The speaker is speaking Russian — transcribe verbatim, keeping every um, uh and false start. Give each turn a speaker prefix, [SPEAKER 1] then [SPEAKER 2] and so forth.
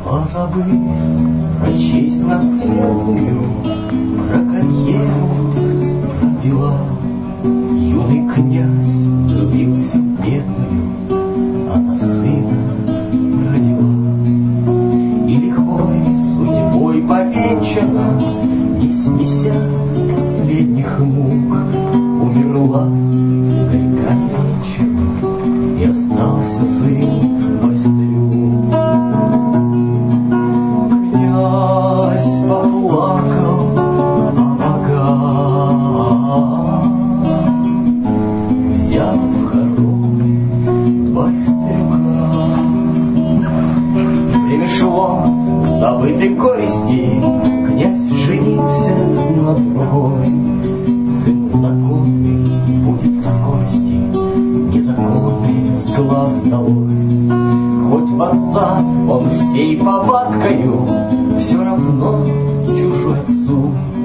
[SPEAKER 1] Позабыв про честь наследную, про карьеру, про дела, юный князь влюбился в бедную, она сына родила. И лихой судьбой повенчана, не снеся последних мук, умерла горька вечером, и остался сын Пастырюк. Князь поплакал о богах, взяв в хоромы Пастырюка. Время шло забытой горести, князь женился на другой. Сын законный будет в скорости, незаконный с глаз долой. Хоть в отца он всей повадкою, все равно чужой отцу.